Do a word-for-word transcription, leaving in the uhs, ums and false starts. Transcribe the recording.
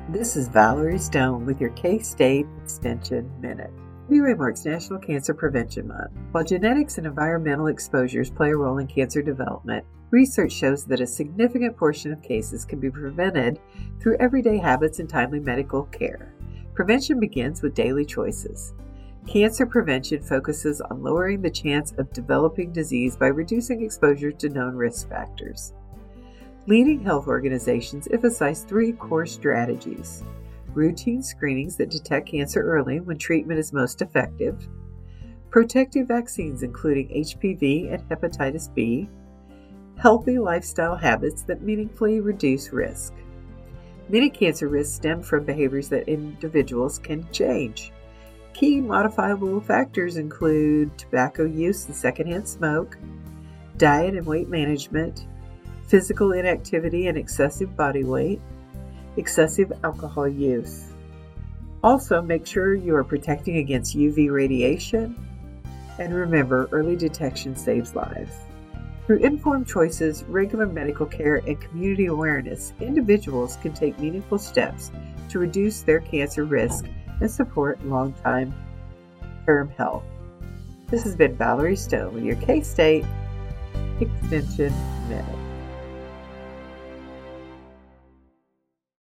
This is Valerie Stone with your K-State Extension Minute. February marks National Cancer Prevention Month. While genetics and environmental exposures play a role in cancer development, research shows that a significant portion of cases can be prevented through everyday habits and timely medical care. Prevention begins with daily choices. Cancer prevention focuses on lowering the chance of developing disease by reducing exposure to known risk factors. Leading health organizations emphasize three core strategies: routine screenings that detect cancer early when treatment is most effective, protective vaccines including H P V and hepatitis B, healthy lifestyle habits that meaningfully reduce risk. Many cancer risks stem from behaviors that individuals can change. Key modifiable factors include tobacco use and secondhand smoke, diet and weight management, physical inactivity and excessive body weight, excessive alcohol use. Also, make sure you are protecting against U V radiation, and remember, early detection saves lives. Through informed choices, regular medical care, and community awareness, individuals can take meaningful steps to reduce their cancer risk and support long-term health. This has been Valerie Stone with your K-State Extension Minute.